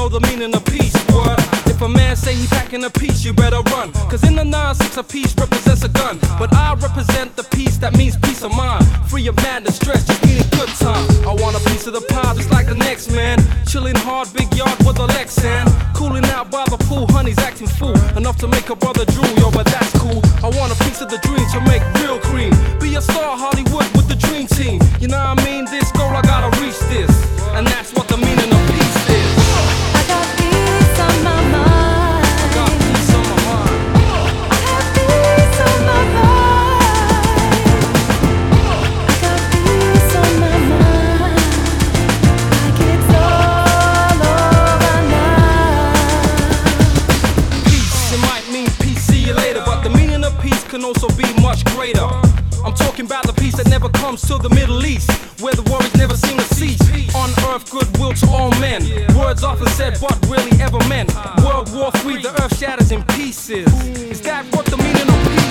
know the meaning of peace. What? If a man say he packing a peace, you better run. Cause in the 9-6 a peace represents a gun. But I represent the peace that means peace of mind. Free of madness, stress, just meaning good time. I want a piece of the pie just like the next man. Chilling hard, big yard with a Lexan. Cooling out by the pool, honey's acting fool. Enough to make a brother drool, yo, but that's cool. I want a piece of the dream to make real cream. Be a star, Hollywood with the dream team. You know what I mean? This goal, I gotta reach this. And that's what the meaning of peace is. I got peace on my mind. I got peace on my mind. I have peace on my mind. I got peace on my mind. Like it's all over now. Peace, it might mean peace, see you later. But the meaning of peace can also be much greater. I'm talking about the peace that never comes to the Middle East, where the worries never seem to cease. On earth, goodwill to all men. Words often said, but really ever meant. World War III, the earth shatters in pieces. Is that what the meaning of peace